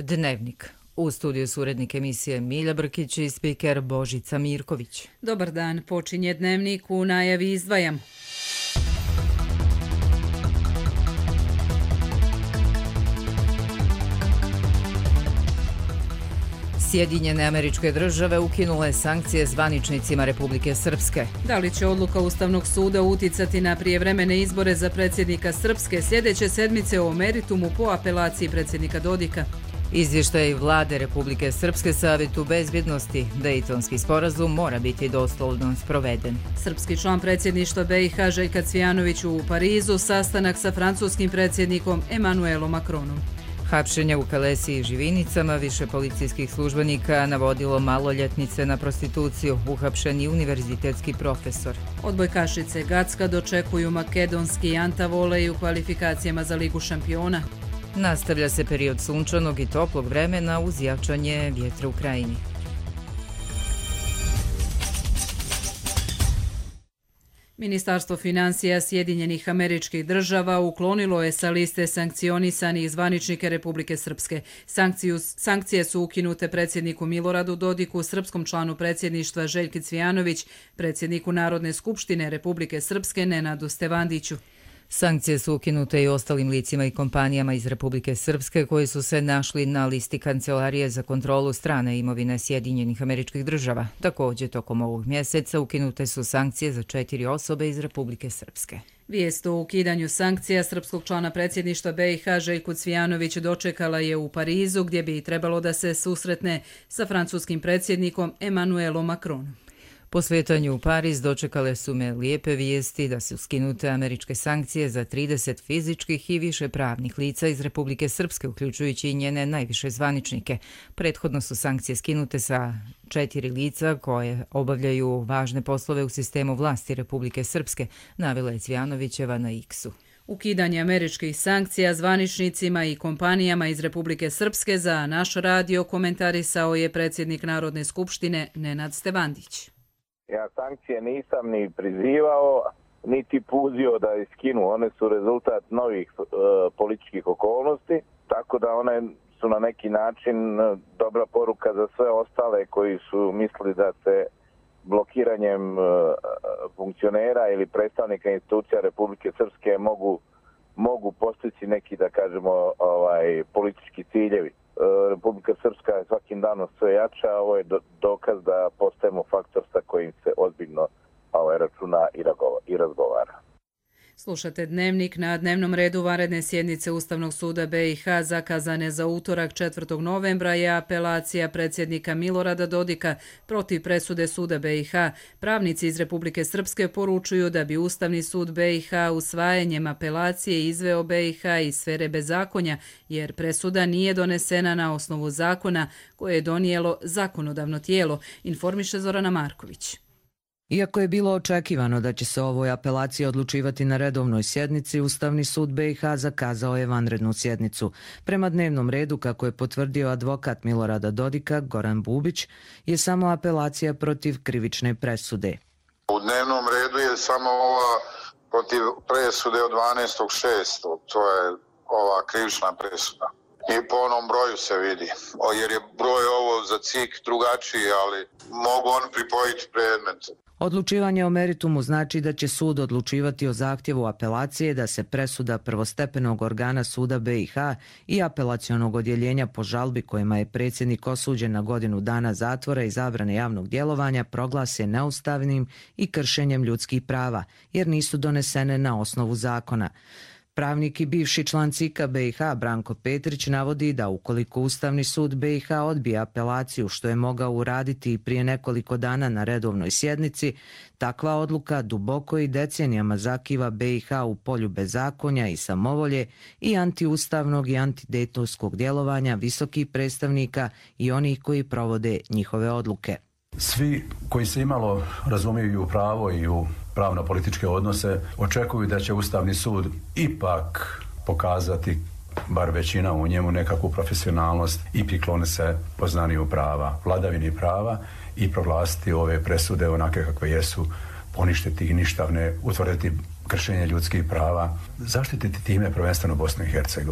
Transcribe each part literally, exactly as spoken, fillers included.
Dnevnik. U studiju su urednik emisije Milja Brkić i spiker Božica Mirković. Dobar dan, počinje Dnevnik, u najavi izdvajam. Sjedinjene Američke Države ukinule sankcije zvaničnicima Republike Srpske. Da li će odluka Ustavnog suda uticati na prijevremene izbore za predsjednika Srpske sljedeće sedmice o meritumu po apelaciji predsjednika Dodika? Izvještaj vlade Republike Srpske Savjetu bezbjednosti. Dejtonski sporazum mora biti doslovno sproveden. Srpski član predsjedništva B i H Željka Cvijanović u Parizu, sastanak sa francuskim predsjednikom Emmanuelom Macronom. Hapšenje u Kalesi i Živinicama, više policijskih službenika navodilo maloljetnice na prostituciju, uhapšen i univerzitetski profesor. Odbojkašice Gacka dočekuju makedonski Antavolej u kvalifikacijama za Ligu šampiona. Nastavlja se period sunčanog i toplog vremena uz jačanje vjetra u krajini. Ministarstvo financija Sjedinjenih Američkih Država uklonilo je sa liste sankcionisanih zvaničnike Republike Srpske. Sankciju, sankcije su ukinute predsjedniku Miloradu Dodiku, srpskom članu predsjedništva Željki Cvijanović, predsjedniku Narodne skupštine Republike Srpske Nenadu Stevandiću. Sankcije su ukinute i ostalim licima i kompanijama iz Republike Srpske koji su se našli na listi Kancelarije za kontrolu strane imovine Sjedinjenih Američkih Država. Također, tokom ovog mjeseca ukinute su sankcije za četiri osobe iz Republike Srpske. Vijest o ukidanju sankcija srpskog člana predsjedništva B i H Željku Cvijanović dočekala je u Parizu, gdje bi trebalo da se susretne sa francuskim predsjednikom Emmanuelom Macronom. Po svetanju u Pariz dočekale su me lijepe vijesti da su skinute američke sankcije za trideset fizičkih i više pravnih lica iz Republike Srpske, uključujući i njene najviše zvaničnike. Prethodno su sankcije skinute sa četiri lica koje obavljaju važne poslove u sistemu vlasti Republike Srpske, navela je Cvijanovićeva na X-u. Ukidanje američkih sankcija zvaničnicima i kompanijama iz Republike Srpske za naš radio komentarisao je predsjednik Narodne skupštine Nenad Stevandić. Ja sankcije nisam ni prizivao, niti puzio da iskinu. One su rezultat novih e, političkih okolnosti, tako da one su na neki način dobra poruka za sve ostale koji su mislili da se blokiranjem e, funkcionera ili predstavnika institucija Republike Srpske mogu, mogu postići neki, da kažemo, ovaj, politički ciljevi. Republika Srpska je svakim danom sve jača, ovo je dokaz da postajemo faktor sa kojim se ozbiljno ovaj, računa i razgovara. Slušate Dnevnik. Na dnevnom redu vanredne sjednice Ustavnog suda B i H zakazane za utorak četvrtog novembra je apelacija predsjednika Milorada Dodika protiv presude suda B i H. Pravnici iz Republike Srpske poručuju da bi Ustavni sud B i H usvajanjem apelacije izveo B i H iz sfere bezakonja, jer presuda nije donesena na osnovu zakona koje je donijelo zakonodavno tijelo, informiše Zorana Marković. Iako je bilo očekivano da će se o ovoj apelaciji odlučivati na redovnoj sjednici, Ustavni sud B i H zakazao je vanrednu sjednicu. Prema dnevnom redu, kako je potvrdio advokat Milorada Dodika, Goran Bubić, je samo apelacija protiv krivične presude. U dnevnom redu je samo ova protiv presude od dvanaestog šestog To je ova krivična presuda. I po onom broju se vidi, o, jer je broj ovo za C I K drugačiji, ali mogu on pripojiti predmet. Odlučivanje o meritumu znači da će sud odlučivati o zahtjevu apelacije da se presuda prvostepenog organa suda B i H i apelacionog odjeljenja po žalbi kojima je predsjednik osuđen na godinu dana zatvora i zabrane javnog djelovanja proglase neustavnim i kršenjem ljudskih prava, jer nisu donesene na osnovu zakona. Pravnik i bivši član C I K-a B i H Branko Petrić navodi da ukoliko Ustavni sud B i H odbije apelaciju, što je mogao uraditi i prije nekoliko dana na redovnoj sjednici, takva odluka duboko i decenijama zakiva B i H u polju bezakonja i samovolje i antiustavnog i antidejtonskog djelovanja visokih predstavnika i onih koji provode njihove odluke. Svi koji se imalo razumiju u pravo i u pravno-političke odnose očekuju da će Ustavni sud ipak pokazati, bar većina u njemu, nekakvu profesionalnost i priklone se poznaniju prava, vladavini prava i proglasiti ove presude onake kakve jesu, poništiti ih ništavne, utvrditi kršenje ljudskih prava, zaštititi time prvenstveno Bosnu i Hercegovinu.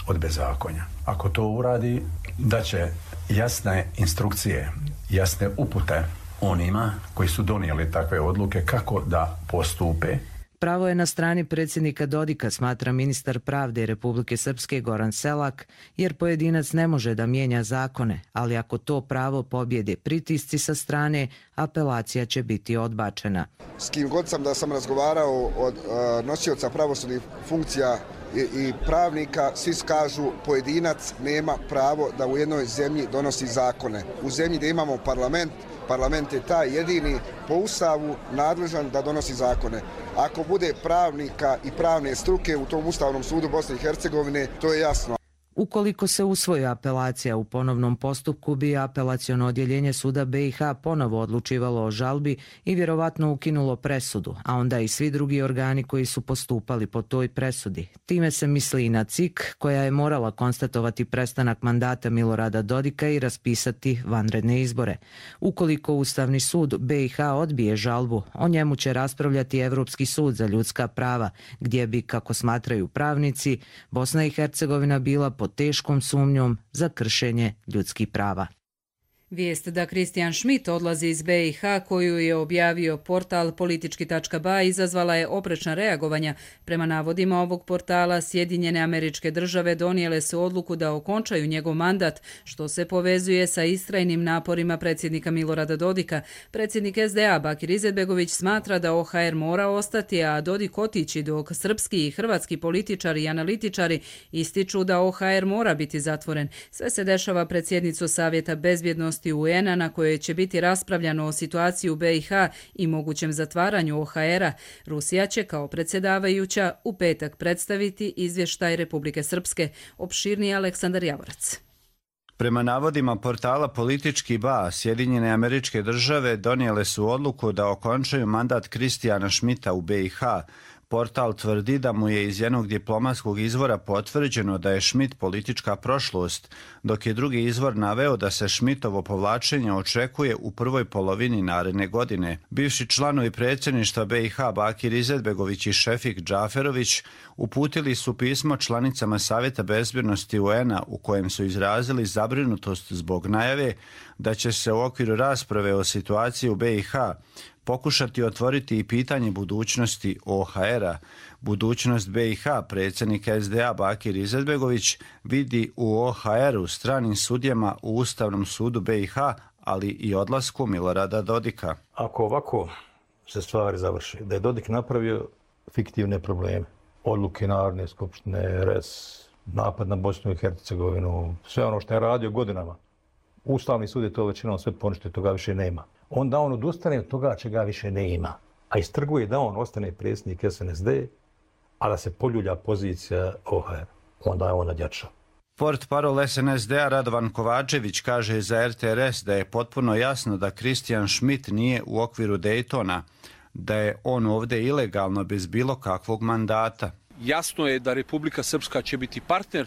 od bezakonja. Ako to uradi, da će jasne instrukcije, jasne upute onima koji su donijeli takve odluke kako da postupe. Pravo je na strani predsjednika Dodika, smatra ministar pravde Republike Srpske Goran Selak, jer pojedinac ne može da mijenja zakone, ali ako to pravo pobjede pritisci sa strane, apelacija će biti odbačena. S kim god sam da sam razgovarao od uh, nosioca pravosudnih funkcija i, i pravnika, svi kažu pojedinac nema pravo da u jednoj zemlji donosi zakone. U zemlji gdje imamo parlament, parlament je taj jedini po Ustavu nadležan da donosi zakone. Ako bude pravnika i pravne struke u tom Ustavnom sudu Bosne i Hercegovine, to je jasno. Ukoliko se usvoji apelacija u ponovnom postupku, bi apelaciono odjeljenje suda B i H ponovo odlučivalo o žalbi i vjerovatno ukinulo presudu, a onda i svi drugi organi koji su postupali po toj presudi. Time se misli i na C I K, koja je morala konstatovati prestanak mandata Milorada Dodika i raspisati vanredne izbore. Ukoliko Ustavni sud B i H odbije žalbu, o njemu će raspravljati Evropski sud za ljudska prava, gdje bi, kako smatraju pravnici, Bosna i Hercegovina bila pod teškom sumnjom za kršenje ljudskih prava. Vijest da Kristijan Schmidt odlazi iz B i H, koju je objavio portal politički tačka ba, izazvala je oprečna reagovanja. Prema navodima ovog portala, Sjedinjene Američke Države donijele su odluku da okončaju njegov mandat, što se povezuje sa istrajnim naporima predsjednika Milorada Dodika. Predsjednik S D A Bakir Izetbegović smatra da O H R mora ostati, a Dodik otići, dok srpski i hrvatski političari i analitičari ističu da O H R mora biti zatvoren. Sve se dešava pred sjednicu Savjeta bezbjednosti U N-a na kojoj će biti raspravljano o situaciji u B i H i mogućem zatvaranju O H R-a. Rusija će kao predsjedavajuća u petak predstaviti izvještaj Republike Srpske. Opširniji Aleksandar Javorac. Prema navodima portala Politički ba, Sjedinjene Američke Države donijele su odluku da okončaju mandat Kristijana Schmidta u B i H. Portal tvrdi da mu je iz jednog diplomatskog izvora potvrđeno da je Schmidt politička prošlost, dok je drugi izvor naveo da se Schmidtovo povlačenje očekuje u prvoj polovini naredne godine. Bivši članovi predsjedništva B i H Bakir Izetbegović i Šefik Džaferović uputili su pismo članicama Savjeta bezbjednosti U N-a u kojem su izrazili zabrinutost zbog najave da će se u okviru rasprave o situaciji u B i H pokušati otvoriti i pitanje budućnosti O H R-a. Budućnost B i H predsjednik S D A Bakir Izetbegović vidi u O H R-u stranim sudjama u Ustavnom sudu B i H, ali i odlasku Milorada Dodika. Ako ovako se stvari završi, da je Dodik napravio fiktivne probleme, odluke Narodne skupštine, R E S, napad na Bosnu i Hercegovinu, sve ono što je radio godinama, Ustavni sud je to većinom sve poništio, toga više nema. Onda on odustane od toga čega više ne ima, a istrguje da on ostane predsjednik S N S D, a da se poljulja pozicija O H R. Onda je on nadjačao. Port parol S N S D-a Radovan Kovačević kaže za R T R S da je potpuno jasno da Kristijan Schmidt nije u okviru Daytona, da je on ovdje ilegalno bez bilo kakvog mandata. Jasno je da Republika Srpska će biti partner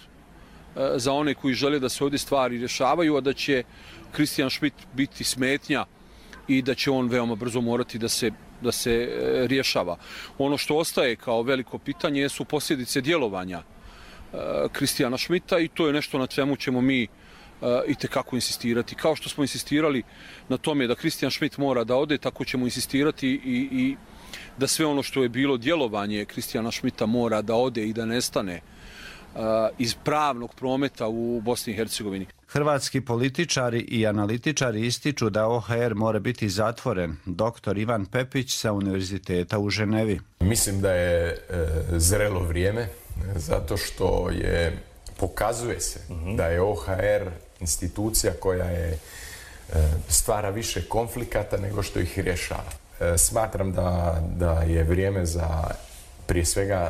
za one koji žele da se ovdje stvari rješavaju, a da će Kristijan Schmidt biti smetnja i da će on veoma brzo morati da se, da se rješava. Ono što ostaje kao veliko pitanje su posljedice djelovanja Kristijana Schmidta i to je nešto na čemu ćemo mi itekako insistirati. Kao što smo insistirali na tome da Kristijan Schmidt mora da ode, tako ćemo insistirati i, i da sve ono što je bilo djelovanje Kristijana Schmidta mora da ode i da nestane iz pravnog prometa u Bosni i Hercegovini. Hrvatski političari i analitičari ističu da O H R mora biti zatvoren. Doktor Ivan Pepić sa Univerziteta u Ženevi. Mislim da je e, zrelo vrijeme, zato što je, pokazuje se mm-hmm. da je O H R institucija koja je e, stvara više konflikata nego što ih rješava. E, smatram da, da je vrijeme za prije svega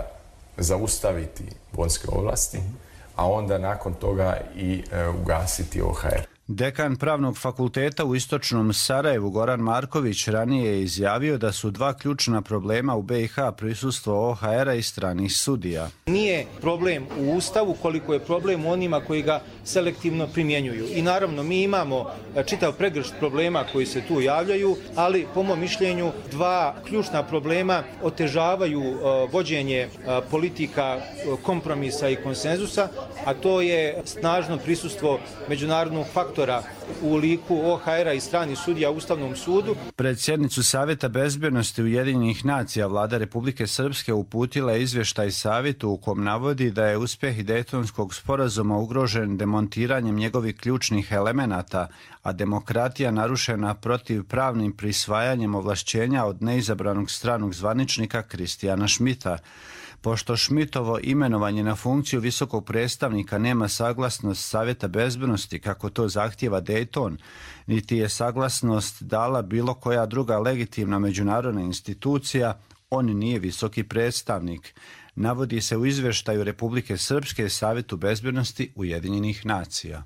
zaustaviti bonske ovlasti, a onda nakon toga i e, ugasiti O H R. Dekan Pravnog fakulteta u istočnom Sarajevu Goran Marković ranije je izjavio da su dva ključna problema u B i H prisustvo O H R-a i stranih sudija. Nije problem u Ustavu koliko je problem u onima koji ga selektivno primjenjuju. I naravno mi imamo čitav pregršt problema koji se tu javljaju, ali po mom mišljenju dva ključna problema otežavaju vođenje politika kompromisa i konsenzusa, a to je snažno prisustvo međunarodnog faktora u liku O H R-a i stranih sudija u Ustavnom sudu. Pred sjednicu Savjeta bezbjednosti Ujedinjenih nacija vlada Republike Srpske uputila je izvještaj savjetu u kom navodi da je uspjeh Dejtonskog sporazuma ugrožen demontiranjem njegovih ključnih elemenata, a demokratija narušena protivpravnim prisvajanjem ovlašćenja od neizabranog stranog zvaničnika Kristijana Šmita. Pošto Šmitovo imenovanje na funkciju visokog predstavnika nema saglasnost Savjeta bezbjednosti kako to zahtijeva Dejton, niti je saglasnost dala bilo koja druga legitimna međunarodna institucija, on nije visoki predstavnik. Navodi se u izvještaju Republike Srpske Savjetu bezbjednosti Ujedinjenih nacija.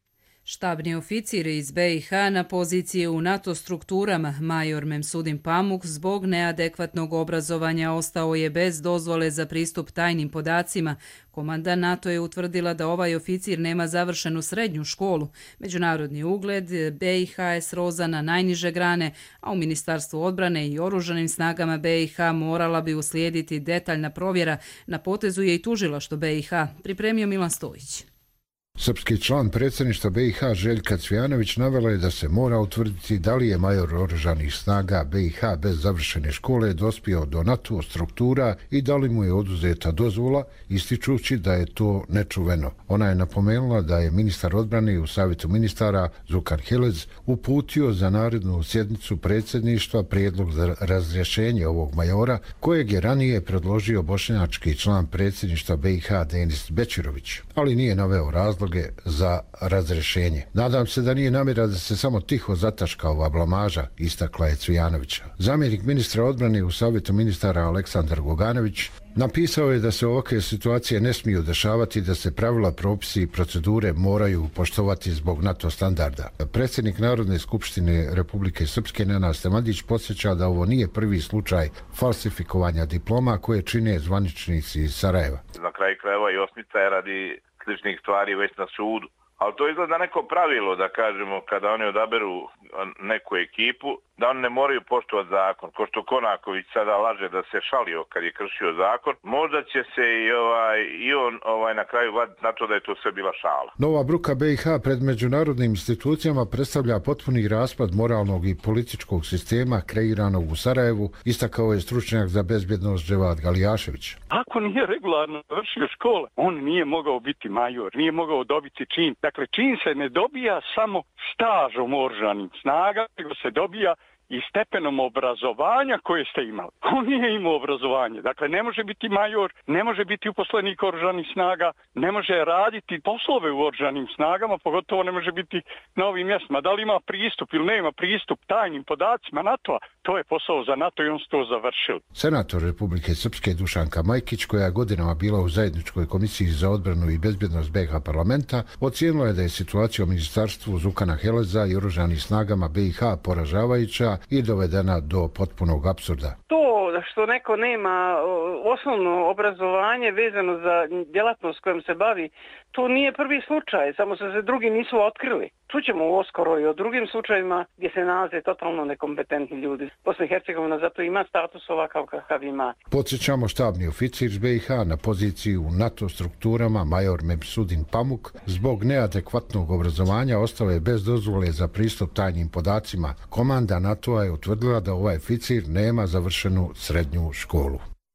Štabni oficir iz B i H na poziciji u NATO strukturama major Memsudin Pamuk zbog neadekvatnog obrazovanja ostao je bez dozvole za pristup tajnim podacima. Komanda NATO je utvrdila da ovaj oficir nema završenu srednju školu. Međunarodni ugled B i H je srozan na najniže grane, a u Ministarstvu odbrane i oružanim snagama B i H morala bi uslijediti detaljna provjera. Na potezu je i tužilaštvo B i H, pripremio Milan Stojić. Srpski član predsjedništva B i H Željka Cvijanović navela je da se mora utvrditi da li je major oružanih snaga B i H bez završene škole dospio do NATO struktura i da li mu je oduzeta dozvola, ističući da je to nečuveno. Ona je napomenula da je ministar odbrane u Savjetu ministara Zukan Hilez uputio za narednu sjednicu predsjedništva prijedlog za razrješenje ovog majora, kojeg je ranije predložio bošnjački član predsjedništva B i H Denis Bečirović, ali nije naveo razlog za razrešenje. Nadam se da nije namjera da se samo tiho zataška ova blamaža, istakla je Cvijanovića. Zamjenik ministra odbrane u Savjetu ministara Aleksandar Goganović napisao je da se ovakve situacije ne smiju dešavati, da se pravila, propisi i procedure moraju poštovati zbog NATO standarda. Predsjednik Narodne skupštine Republike Srpske Nenad Stamadić podsjeća da ovo nije prvi slučaj falsifikovanja diploma koje čine zvaničnici iz Sarajeva. Na kraju krajeva i osmica je radi sličnih stvari već na sudu. Ali to izgleda neko pravilo, da kažemo, kada oni odaberu neku ekipu, da oni ne moraju poštovati zakon. Ko što Konaković sada laže da se šalio kad je kršio zakon, možda će se i, ovaj, i on ovaj, na kraju vaditi na to da je to sve bila šala. Nova bruka B i H pred međunarodnim institucijama predstavlja potpuni raspad moralnog i političkog sistema kreiranog u Sarajevu, istakao je stručnjak za bezbjednost Dževad Galijašević. Ako nije regularno završio škole, on nije mogao biti major, nije mogao dobiti čin. Dakle, čin se ne dobija samo stažom oružanih snaga, nego se dobija i stepenom obrazovanja koje ste imali. On nije imao obrazovanje. Dakle, ne može biti major, ne može biti uposlenik oružanih snaga, ne može raditi poslove u oružanim snagama, pogotovo ne može biti na ovim mjestima. Da li ima pristup ili nema pristup tajnim podacima NATO-a, to je posao za NATO i on su to završili. Senator Republike Srpske Dušanka Majkić, koja je godinama bila u zajedničkoj komisiji za odbranu i bezbjednost B i H parlamenta, ocijenila je da je situacija u ministarstvu Zukana Heleza i oružanim snagama B i H poražavajuća i dovedena do potpunog apsurda. To što neko nema osnovno obrazovanje vezano za djelatnost kojom se bavi, to nije prvi slučaj, samo se se drugi nisu otkrili. Čućemo uskoro i o drugim slučajima gdje se nalaze totalno nekompetentni ljudi. Bosna i Hercegovina zato ima status ovakav kakav ima. Podsjećamo, štabni oficir B i H na poziciji u NATO strukturama major Memsudin Pamuk zbog neadekvatnog obrazovanja ostao je bez dozvole za pristup tajnim podacima. Komanda NATO-a je utvrdila da ovaj oficir nema završenu srednju školu.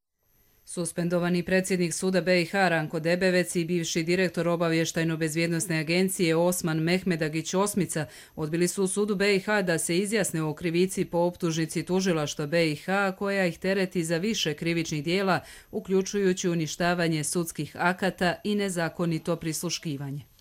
Suspendovani predsjednik suda B i H Ranko Debevec i bivši direktor obavještajno-bezbjednosne agencije Osman Mehmedagić Osmica odbili su u sudu B i H da se izjasne o krivici po optužnici tužilaštva B i H koja ih tereti za više krivičnih dijela, uključujući uništavanje sudskih akata i nezakonito prisluškivanje.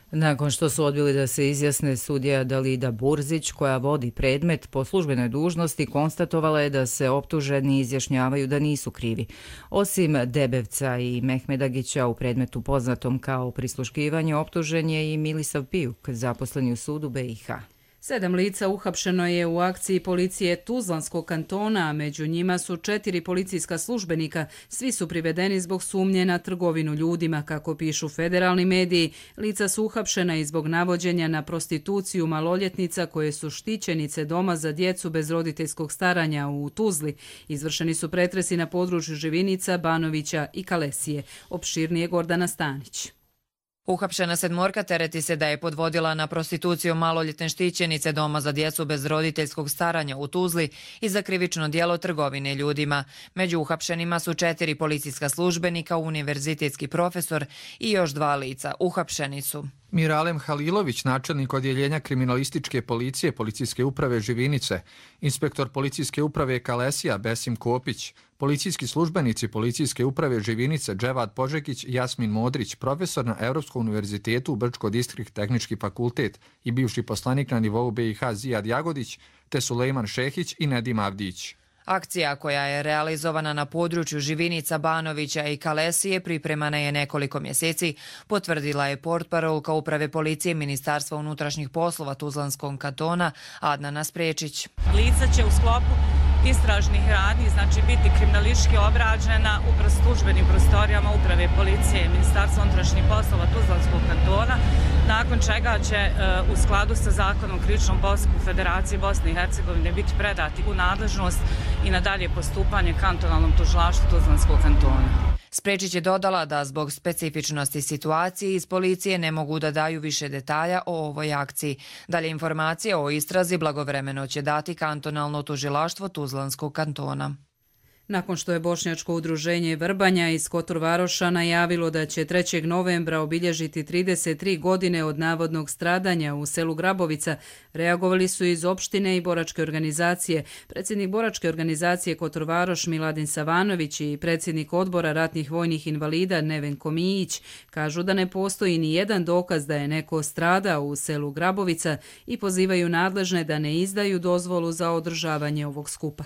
Nakon što su odbili da se izjasne, sudija Dalida Burzić, koja vodi predmet po službenoj dužnosti, konstatovala je da se optuženi izjašnjavaju da nisu krivi. Osim Debevca i Mehmedagića u predmetu poznatom kao prisluškivanje, optužen je i Milisav Pijuk, zaposleni u sudu B i H. Sedam lica uhapšeno je u akciji policije Tuzlanskog kantona, a među njima su četiri policijska službenika. Svi su privedeni zbog sumnje na trgovinu ljudima, kako pišu federalni mediji. Lica su uhapšena i zbog navođenja na prostituciju maloljetnica koje su štićenice doma za djecu bez roditeljskog staranja u Tuzli. Izvršeni su pretresi na području Živinica, Banovića i Kalesije. Opširnije Gordana Stanić. Uhapšena sedmorka tereti se da je podvodila na prostituciju maloljetne štićenice doma za djecu bez roditeljskog staranja u Tuzli i za krivično djelo trgovine ljudima. Među uhapšenima su četiri policijska službenika, univerzitetski profesor i još dva lica. Uhapšeni su Miralem Halilović, načelnik odjeljenja kriminalističke policije Policijske uprave Živinice, inspektor Policijske uprave Kalesija Besim Kopić, policijski službenici Policijske uprave Živinice Dževad Požekić i Jasmin Modrić, profesor na Europskom univerzitetu u Brčko-Distrikt tehnički fakultet i bivši poslanik na nivou B i H Zijad Jagodić, te Sulejman Šehić i Nedim Avdić. Akcija koja je realizovana na području Živinica, Banovića i Kalesije pripremana je nekoliko mjeseci, potvrdila je portparolka uprave policije Ministarstva unutrašnjih poslova Tuzlanskog kantona Adnana Sprečić. Lica će u sklopu istražnih radnji, znači biti kriminalistički obrađena u službenim prostorijama uprave policije i Ministarstva unutrašnjih poslova Tuzlanskog kantona, nakon čega će u skladu sa zakonom o krivičnom postupku Federacije Bosne i Hercegovine biti predati u nadležnost i na dalje postupanje kantonalnom tužilaštvu Tuzlanskog kantona. Sprečić je dodala da zbog specifičnosti situacije iz policije ne mogu da daju više detalja o ovoj akciji. Dalje informacije o istrazi blagovremeno će dati kantonalno tužilaštvo Tuzlanskog kantona. Nakon što je Bošnjačko udruženje Vrbanja iz Kotor-Varoša najavilo da će trećeg novembra obilježiti trideset tri godine od navodnog stradanja u selu Grabovica, reagovali su iz opštine i boračke organizacije. Predsjednik boračke organizacije Kotor-Varoš Miladin Savanović i predsjednik odbora ratnih vojnih invalida Nevenko Mijić kažu da ne postoji ni jedan dokaz da je neko stradao u selu Grabovica i pozivaju nadležne da ne izdaju dozvolu za održavanje ovog skupa.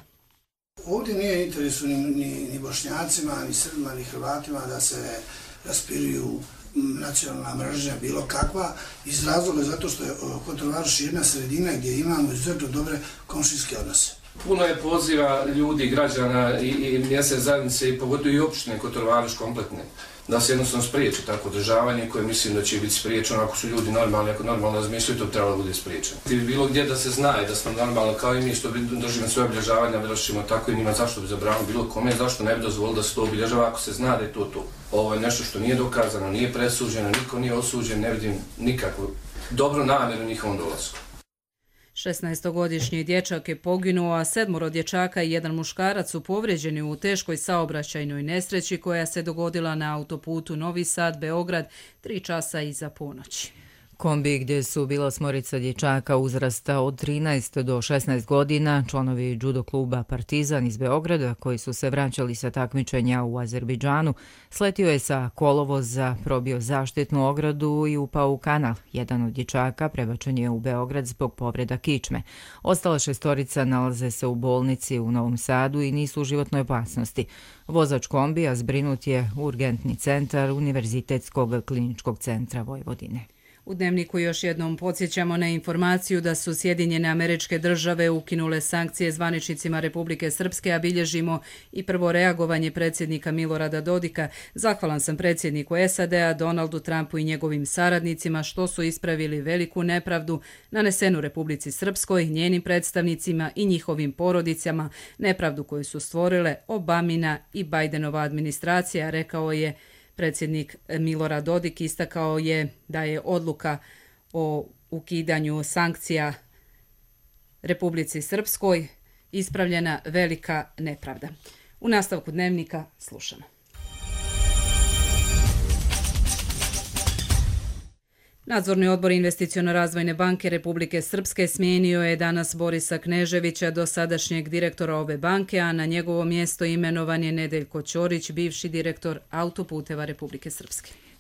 Ovdje nije interesu ni, ni, ni Bošnjacima, ni Srbima, ni Hrvatima da se raspiruju nacionalna mržnja bilo kakva, iz razloga zato što je Kotor-Varoš jedna sredina gdje imamo izuzetno dobre komšijske odnose. Puno je poziva ljudi, građana i, i mjesne zajednice i pogotovo i opštine Kotor-Varoš kompletne da se jednostavno spriječi tako održavanje koje mislim da će biti spriječeno ako su ljudi normalni, ako normalno razmišljaju, to bi trebalo bude spriječeno. Ti bi bilo gdje da se zna i da smo normalno kao i mi što bi držimo svoje obilježavanja, vršimo tako i njima zašto bi zabranili bilo kome, zašto ne bi dozvolili da se to obilježava ako se zna da je to to. Ovo je nešto što nije dokazano, nije presuđeno, niko nije osuđen, ne vidim nikakvu dobru namjeru njihovom dolasku. šesnaestogodišnji dječak je poginuo, a sedmoro dječaka i jedan muškarac su povrijeđeni u teškoj saobraćajnoj nesreći koja se dogodila na autoputu Novi Sad-Beograd tri časa iza ponoći. Kombi gdje su bila osmorica dječaka uzrasta od trinaest do šesnaest godina, članovi judo kluba Partizan iz Beograda, koji su se vraćali sa takmičenja u Azerbejdžanu, sletio je sa kolovoza, probio zaštitnu ogradu i upao u kanal. Jedan od dječaka prebačen je u Beograd zbog povreda kičme. Ostala šestorica nalaze se u bolnici u Novom Sadu i nisu u životnoj opasnosti. Vozač kombija zbrinut je u urgentni centar Univerzitetskog kliničkog centra Vojvodine. U Dnevniku još jednom podsjećamo na informaciju da su Sjedinjene Američke Države ukinule sankcije zvaničnicima Republike Srpske, a bilježimo i prvo reagovanje predsjednika Milorada Dodika. Zahvalan sam predsjedniku S A D A Donaldu Trumpu i njegovim saradnicima što su ispravili veliku nepravdu nanesenu Republici Srpskoj, njenim predstavnicima i njihovim porodicama, nepravdu koju su stvorile Obamina i Bajdenova administracija, rekao je predsjednik Milorad Dodik. Istakao je da je odluka o ukidanju sankcija Republici Srpskoj ispravljena velika nepravda. U nastavku Dnevnika slušamo. Nadzorni odbor Investiciono-razvojne banke Republike Srpske smijenio je danas Borisa Kneževića, dosadašnjeg direktora ove banke, a na njegovo mjesto imenovan je Nedeljko Ćorić, bivši direktor Autoputeva Republike Srpske.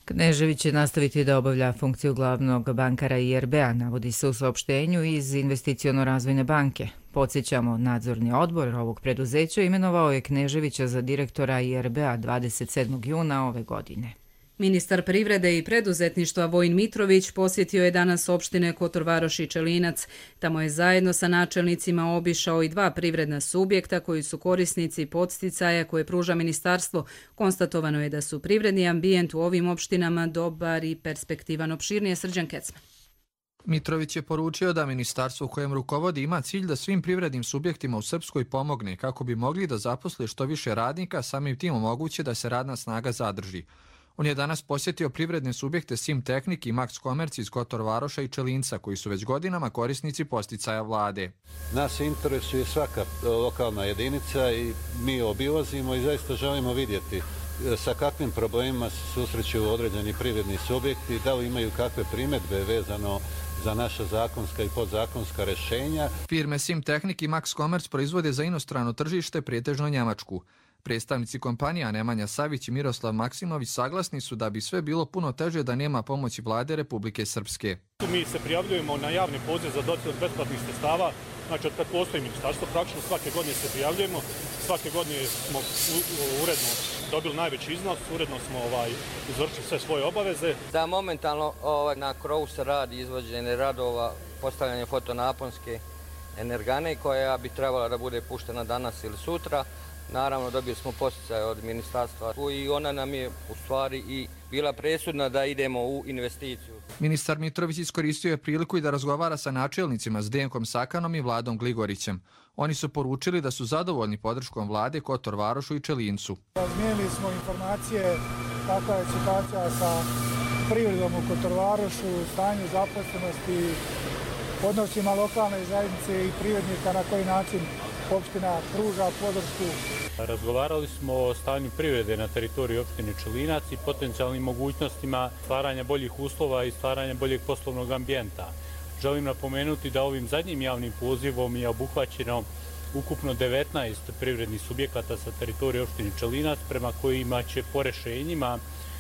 Knežević će nastaviti da obavlja funkciju glavnog bankara I R B-a, navodi se u saopštenju iz Investiciono-razvojne banke. Podsjećamo, nadzorni odbor ovog preduzeća imenovao je Kneževića za direktora I R B-a dvadeset sedmog juna ove godine. Ministar privrede i preduzetništva Vojin Mitrović posjetio je danas opštine Kotor Varoš i Čelinac. Tamo je zajedno sa načelnicima obišao i dva privredna subjekta koji su korisnici podsticaja koje pruža ministarstvo. Konstatovano je da su privredni ambijent u ovim opštinama dobar i perspektivan. Opširnije Srđan Kecman. Mitrović je poručio da ministarstvo kojem rukovodi ima cilj da svim privrednim subjektima u Srpskoj pomogne kako bi mogli da zaposle što više radnika, samim tim omoguće da se radna snaga zadrži. On je danas posjetio privredne subjekte Simtehnik i Max Komerc iz Kotor Varoša i Čelinca, koji su već godinama korisnici podsticaja vlade. Nas interesuje svaka lokalna jedinica i mi obilazimo i zaista želimo vidjeti sa kakvim problemima se susreću određeni privredni subjekti, da li imaju kakve primjedbe vezano za naša zakonska i podzakonska rješenja. Firme Simtehnik i Max Komerc proizvode za inostrano tržište, pretežno Njemačku. Predstavnici kompanija Nemanja Savić i Miroslav Maksimović saglasni su da bi sve bilo puno teže da nema pomoći vlade Republike Srpske. Mi se prijavljujemo na javni poziv za dodjelu besplatnih sredstava. Znači, od kad postoji ministarstvo, praktično svake godine se prijavljujemo. Svake godine smo uredno dobili najveći iznos, uredno smo ovaj, izvršili sve svoje obaveze. Da, momentalno ovaj, na krovu se radi izvođenje radova, postavljanje fotonaponske energane koja bi trebala da bude puštena danas ili sutra. Naravno, dobili smo posticaj od ministarstva i ona nam je u stvari i bila presudna da idemo u investiciju. Ministar Mitrović iskoristio je priliku i da razgovara sa načelnicima Zdenkom Sakanom i Vladom Gligorićem. Oni su poručili da su zadovoljni podrškom vlade Kotor Varošu i Čelincu. Razmijenili smo informacije kakva je situacija sa privredom u Kotor Varošu, stanju zaposlenosti, odnosima lokalne zajednice i privrednika, na koji način opština pruža podršku. Razgovarali smo o stanju privrede na teritoriji opštine Čelinac i potencijalnim mogućnostima stvaranja boljih uslova i stvaranja boljeg poslovnog ambijenta. Želim napomenuti da ovim zadnjim javnim pozivom je obuhvaćeno ukupno devetnaest privrednih subjekata sa teritorije opštine Čelinac, prema kojima će po rešenjima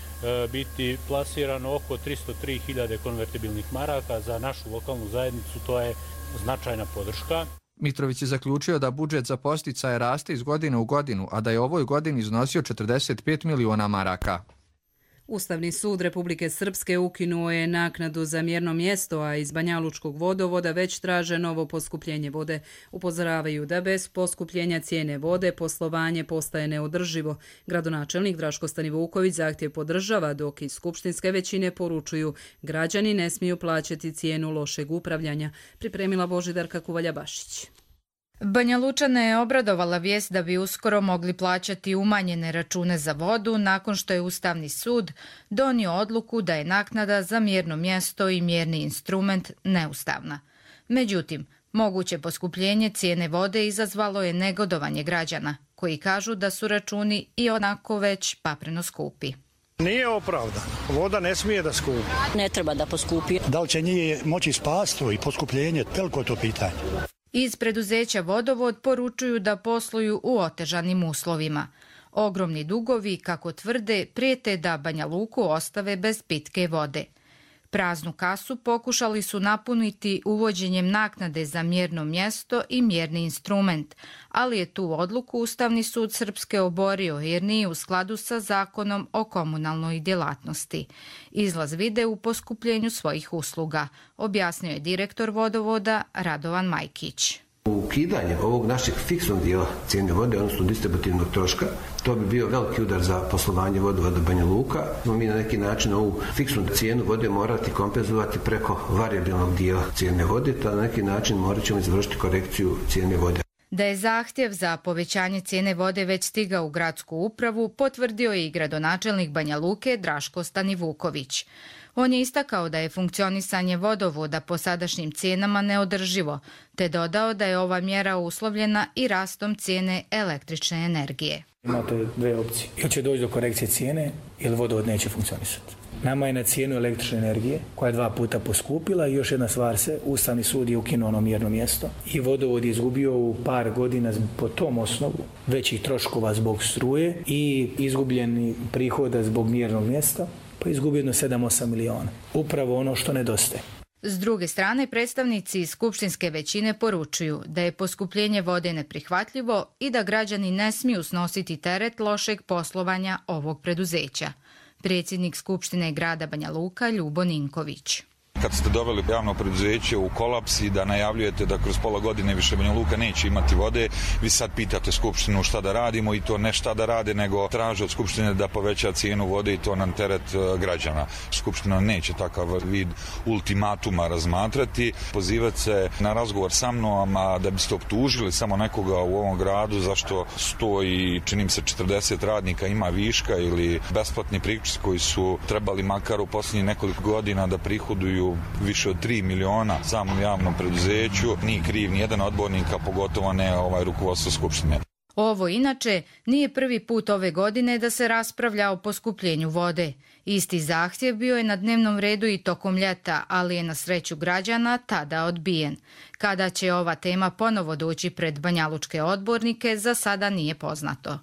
biti plasirano oko tristo tri hiljade konvertibilnih maraka. Za našu lokalnu zajednicu to je značajna podrška. Mitrović je zaključio da budžet za podsticaje raste iz godine u godinu, a da je ovoj godini iznosio četrdeset pet miliona maraka. Ustavni sud Republike Srpske ukinuo je naknadu za mjerno mjesto, a iz Banjalučkog vodovoda već traže novo poskupljenje vode. Upozoravaju da bez poskupljenja cijene vode poslovanje postaje neodrživo. Gradonačelnik Draško Stanivuković zahtjev podržava, dok iz skupštinske većine poručuju građani ne smiju plaćati cijenu lošeg upravljanja. Pripremila Božidarka Kuvalja-Bašić. Banja Lučane je obradovala vijest da bi uskoro mogli plaćati umanjene račune za vodu nakon što je Ustavni sud donio odluku da je naknada za mjerno mjesto i mjerni instrument neustavna. Međutim, moguće poskupljenje cijene vode izazvalo je negodovanje građana, koji kažu da su računi i onako već papreno skupi. Nije opravdano. Voda ne smije da skupi. Ne treba da poskupi. Da li će njih moći spasti i poskupljenje? Veliko je to pitanje. Iz preduzeća Vodovod poručuju da posluju u otežanim uslovima. Ogromni dugovi, kako tvrde, prijete da Banja Luku ostave bez pitke vode. Praznu kasu pokušali su napuniti uvođenjem naknade za mjerno mjesto i mjerni instrument, ali je tu odluku Ustavni sud Srpske oborio jer nije u skladu sa zakonom o komunalnoj djelatnosti. Izlaz vide u poskupljenju svojih usluga, objasnio je direktor Vodovoda Radovan Majkić. Ukidanje ovog našeg fiksnog dijela cijene vode, odnosno distributivnog troška, to bi bio veliki udar za poslovanje Vodovoda Banja Luka. Mi na neki način ovu fiksnu cijenu vode morati kompenzovati preko variabilnog dijela cijene vode, ta na neki način morat ćemo izvršiti korekciju cijene vode. Da je zahtjev za povećanje cijene vode već stigao u gradsku upravu, potvrdio je i gradonačelnik Banja Luke Draško Stanivuković. On je istakao da je funkcionisanje vodovoda po sadašnjim cijenama neodrživo, te dodao da je ova mjera uslovljena i rastom cijene električne energije. Imate dve opcije. Ili će doći do korekcije cijene ili vodovod neće funkcionisati. Nama je na cijenu električne energije, koja je dva puta poskupila, i još jedna stvar se, Ustavni sud je ukinuo ono mjerno mjesto i vodovod je izgubio u par godina po tom osnovu većih troškova zbog struje i izgubljeni prihoda zbog mjernog mjesta. pa izgubio jedno sedam osam miliona. Upravo ono što nedostaje. S druge strane, predstavnici skupštinske većine poručuju da je poskupljenje vode neprihvatljivo i da građani ne smiju snositi teret lošeg poslovanja ovog preduzeća. Predsjednik Skupštine grada Banja Luka Ljubo Ninković. Kad ste doveli javno preduzeće u kolaps i da najavljujete da kroz pola godine više Banja Luka neće imati vode, vi sad pitate Skupštinu šta da radimo i to ne šta da rade, nego traže od Skupštine da poveća cijenu vode i to na teret građana. Skupština neće takav vid ultimatuma razmatrati. Pozivati se na razgovor sa mnom, a da biste optužili samo nekoga u ovom gradu zašto sto i čini mi se četrdeset radnika ima viška ili besplatni priključci koji su trebali makar u posljednjih nekoliko godina da prihoduju više od tri miliona samom javnom preduzeću, nije kriv ni jedan odbornik, a pogotovo ne ovaj rukovodstvo Skupštine. Ovo inače nije prvi put ove godine da se raspravlja o poskupljenju vode. Isti zahtjev bio je na dnevnom redu i tokom ljeta, ali je na sreću građana tada odbijen. Kada će ova tema ponovo doći pred banjalučke odbornike, za sada nije poznato.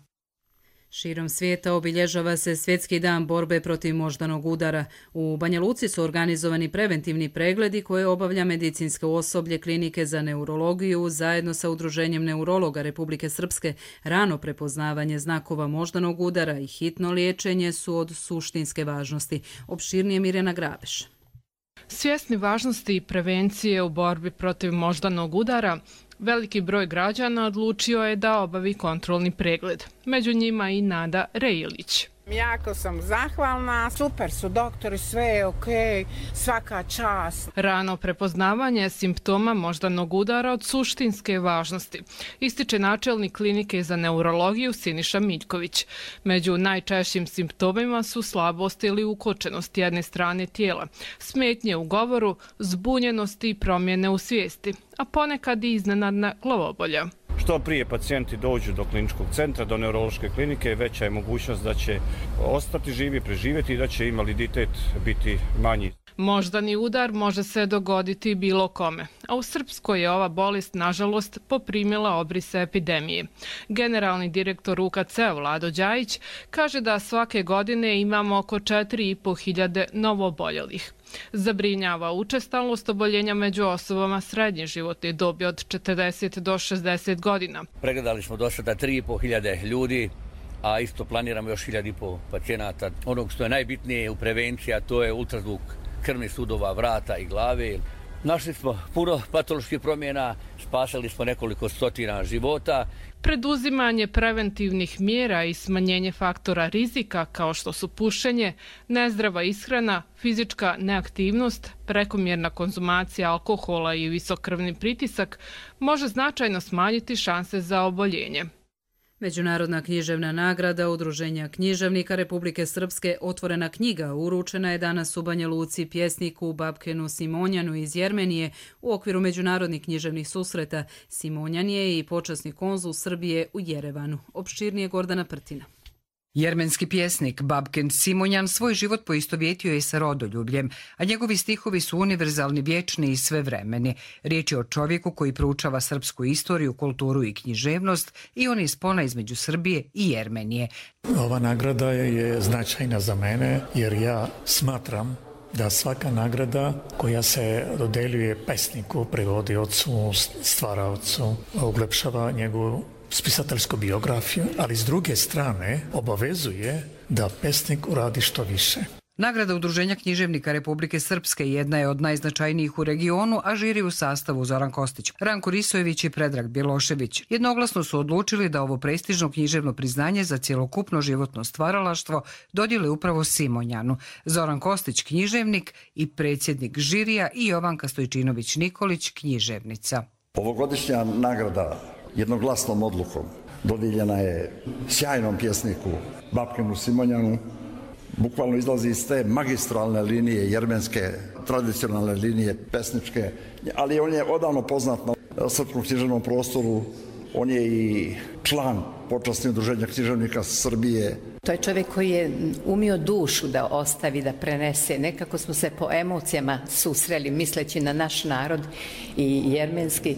Širom svijeta obilježava se Svjetski dan borbe protiv moždanog udara. U Banja Luci su organizovani preventivni pregledi koje obavlja medicinsko osoblje Klinike za neurologiju zajedno sa Udruženjem neurologa Republike Srpske. Rano prepoznavanje znakova moždanog udara i hitno liječenje su od suštinske važnosti. Opširnije Mirjana Grabeš. Svjesni važnosti prevencije u borbi protiv moždanog udara, veliki broj građana odlučio je da obavi kontrolni pregled. Među njima i Nada Rejilić. Jako sam zahvalna, super su doktori, sve je ok, svaka čast. Rano prepoznavanje simptoma moždanog udara od suštinske važnosti, ističe načelnik Klinike za neurologiju Siniša Miljković. Među najčešćim simptomima su slabost ili ukočenost jedne strane tijela, smetnje u govoru, zbunjenost i promjene u svijesti, a ponekad i iznenadna glavobolja. Što prije pacijenti dođu do kliničkog centra, do neurološke klinike, veća je mogućnost da će ostati živi, preživjeti i da će invaliditet biti manji. Moždani udar može se dogoditi bilo kome, a u Srpskoj je ova bolest, nažalost, poprimila obrise epidemije. Generalni direktor U K C Vlado Đajić kaže da svake godine imamo oko četiri i po hiljade novooboljelih. Zabrinjava učestalost oboljenja među osobama srednje životne dobi od četrdeset do šezdeset godina. Pregledali smo do sada tri i po hiljade ljudi, a isto planiramo još hiljadu i po pacijenata. Onog što je najbitnije u prevenciji, a to je ultrazvuk krvnih sudova, vrata i glave. Našli smo puno patoloških promjena, spasili smo nekoliko stotina života. Preduzimanje preventivnih mjera i smanjenje faktora rizika kao što su pušenje, nezdrava ishrana, fizička neaktivnost, prekomjerna konzumacija alkohola i visok krvni pritisak može značajno smanjiti šanse za oboljenje. Međunarodna književna nagrada Udruženja književnika Republike Srpske Otvorena knjiga uručena je danas u Banja Luci pjesniku Babkenu Simonjanu iz Jermenije u okviru međunarodnih književnih susreta. Simonjan je i počasni konzul Srbije u Jerevanu. Opširnije Gordana Prtina. Jermenski pjesnik Babken Simonjan svoj život poistovjetio je sa rodoljubljem, a njegovi stihovi su univerzalni, vječni i svevremeni. Riječ je o čovjeku koji proučava srpsku istoriju, kulturu i književnost i on je spona između Srbije i Jermenije. Ova nagrada je značajna za mene jer ja smatram da svaka nagrada koja se dodeljuje pesniku, prevodiocu, stvaraocu, uljepšava njegovu spisateljsku biografiju, ali s druge strane obavezuje da pesnik uradi što više. Nagrada Udruženja književnika Republike Srpske jedna je od najznačajnijih u regionu, a žiri u sastavu Zoran Kostić, Ranko Risojević i Predrag Bjelošević. Jednoglasno su odlučili da ovo prestižno književno priznanje za cjelokupno životno stvaralaštvo dodijele upravo Simonjanu. Zoran Kostić, književnik i predsjednik žirija, i Jovanka Stojčinović-Nikolić, književnica. Ovogodišnja nagrada jednoglasnom odlukom dodijeljena je sjajnom pjesniku Babkenu Simonjanu. Bukvalno izlazi iz te magistralne linije, jermenske, tradicionalne linije pesničke, ali on je odavno poznat na srpskom književnom prostoru. On je i član počasni Udruženja književnika Srbije. To je čovjek koji je umio dušu da ostavi, da prenese. Nekako smo se po emocijama susreli misleći na naš narod i jermenski.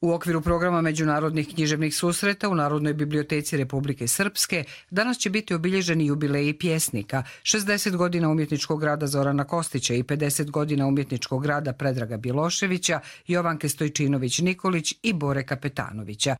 U okviru programa međunarodnih književnih susreta u Narodnoj biblioteci Republike Srpske danas će biti obilježeni jubileji pjesnika, šezdeset godina umjetničkog rada Zorana Kostića i pedeset godina umjetničkog rada Predraga Bjeloševića, Jovanke Stojčinović-Nikolić i Bore Kapetanovića.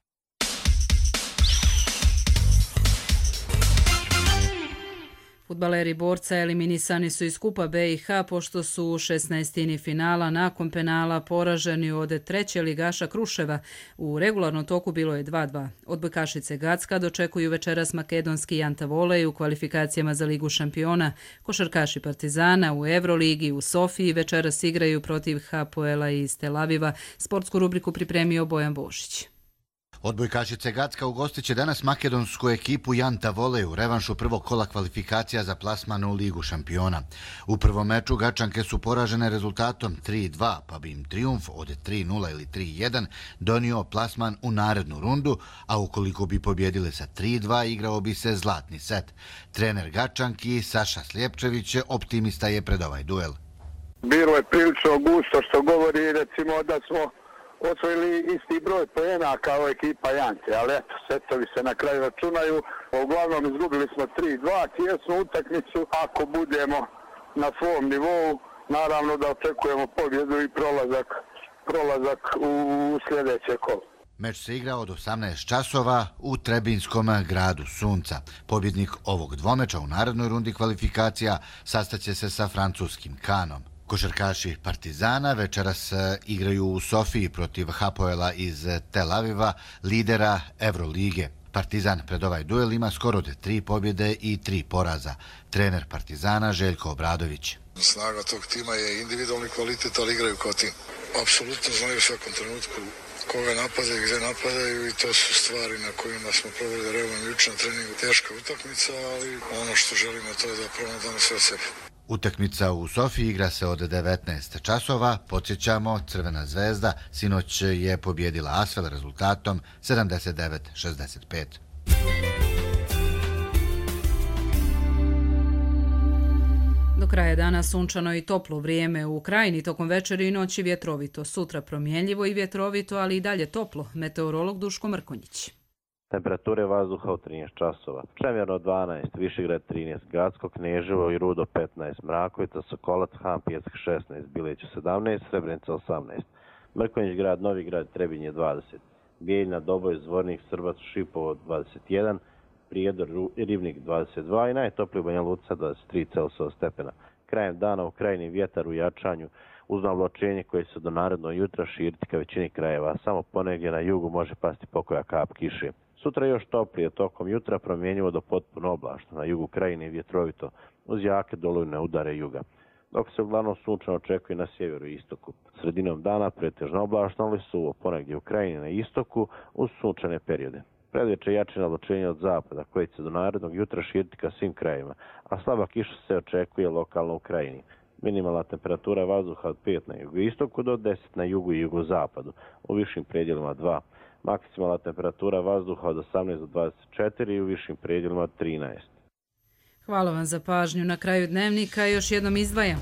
Fudbaleri Borca eliminisani su iz Kupa B i H pošto su u šesnaestini finala nakon penala poraženi od treće ligaša Kruševa. U regularnom toku bilo je dva dva. Odbojkašice Gacka dočekuju večeras makedonski Janta Volej u kvalifikacijama za Ligu šampiona. Košarkaši Partizana u Evroligi u Sofiji večeras igraju protiv Hapoela iz Tel Aviva. Sportsku rubriku pripremio Bojan Božić. Odbojkašice Gacka ugostiće danas makedonsku ekipu Janta Volej u revanšu prvog kola kvalifikacija za plasman u Ligu šampiona. U prvom meču Gačanke su poražene rezultatom tri dva, pa bi im trijumf od tri nula ili tri jedan donio plasman u narednu rundu, a ukoliko bi pobjedile sa tri dva igrao bi se zlatni set. Trener Gačanki Saša Slijepčević optimista je pred ovaj duel. Bilo je prilično gusto, što govori recimo da smo osvojili isti broj poena kao ekipa Jance, ali eto, setovi se na kraju računaju. Uglavnom izgubili smo tri dva, tjesnu utakmicu. Ako budemo na svom nivou, naravno da očekujemo pobjedu i prolazak, prolazak u sljedeće kolo. Meč se igra od osamnaest časova u Trebinskom gradu Sunca. Pobjednik ovog dvomeča u narednoj rundi kvalifikacija sastaće se sa francuskim Kanom. Košarkaši Partizana večeras igraju u Sofiji protiv Hapoela iz Tel Aviva, lidera Evrolige. Partizan pred ovaj duel ima skoro tri pobjede i tri poraza. Trener Partizana Željko Obradović. Snaga tog tima je individualni kvalitet, ali igraju kao tim. Apsolutno znaju u svakom trenutku koga napadaju, gdje napadaju i to su stvari na kojima smo probali da reagujemo juče na treningu. Teška utakmica, ali ono što želimo to je da probamo damo sve od sebe. Utakmica u Sofiji igra se od devetnaest časova. Podsjećamo, Crvena zvezda sinoć je pobjedila Asvel rezultatom sedamdeset devet šezdeset pet. Do kraja dana sunčano i toplo vrijeme u Krajini, tokom večeri i noći vjetrovito. Sutra promjenljivo i vjetrovito, ali i dalje toplo. Meteorolog Duško Mrkonjić. Temperature vazduha u trinaest časova. Čemerno dvanaest, Višegrad trinaest, Gradsko Kneževo i Rudo petnaest, Mrakovica, Sokolac, Han, Pjeck šesnaest, Bileć sedamnaest, Srebrenica osamnaest, Mrkonjić grad, Novi grad, Trebinje dvadeset, Bijeljna, Doboj, Zvornik, Srbac, Šipovo dvadeset jedan, Prijedor, Rivnik dvadeset dva i najtopliji u Banja Luci dvadeset tri Celzijusova stepena. Krajem dana u Krajini vjetar u jačanju uz navlačenje koje se do narednog jutra širiti ka većini krajeva, samo ponegdje na jugu može pasti pokoja kap kiše. Sutra još toplije, tokom jutra promjenjivo do potpuno oblačno, na jugu Krajine vjetrovito, uz jake dolujne udare juga, dok se uglavnom sunčano očekuje na sjeveru i istoku. Sredinom dana pretežno oblačno, ali suvo ponegdje u Krajini na istoku uz sunčane periode. Predveče jače navlačenje od zapada, koje će do narednog jutra širiti ka svim krajevima, a slaba kiša se očekuje lokalno u Krajini. Minimalna temperatura vazduha od pet na jugoistoku do deset na jugu i jugozapadu, u višim predjelima dva. Maksimalna temperatura vazduha od osamnaest do dvadeset četiri i u višim predjelima od trinaest. Hvala vam za pažnju. Na kraju dnevnika još jednom izdvajam.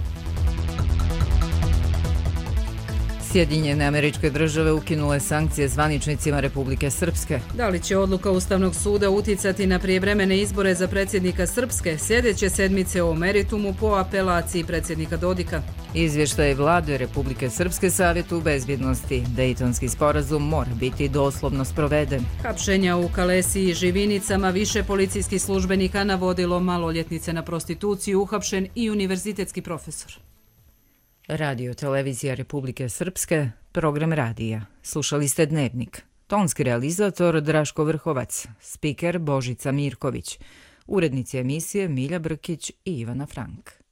Sjedinjene Američke Države ukinule sankcije zvaničnicima Republike Srpske. Da li će odluka Ustavnog suda uticati na prijevremene izbore za predsjednika Srpske? Sljedeće sedmice o meritumu po apelaciji predsjednika Dodika. Izvještaj Vlade Republike Srpske Savjetu bezbjednosti. Dejtonski sporazum mora biti doslovno sproveden. Hapšenja u Kalesi i Živinicama, više policijskih službenika navodilo maloljetnice na prostituciju, uhapšen i univerzitetski profesor. Radio Televizija Republike Srpske, program radija. Slušali ste Dnevnik. Tonski realizator Draško Vrhovac, spiker Božica Mirković, urednici emisije Milja Brkić i Ivana Frank.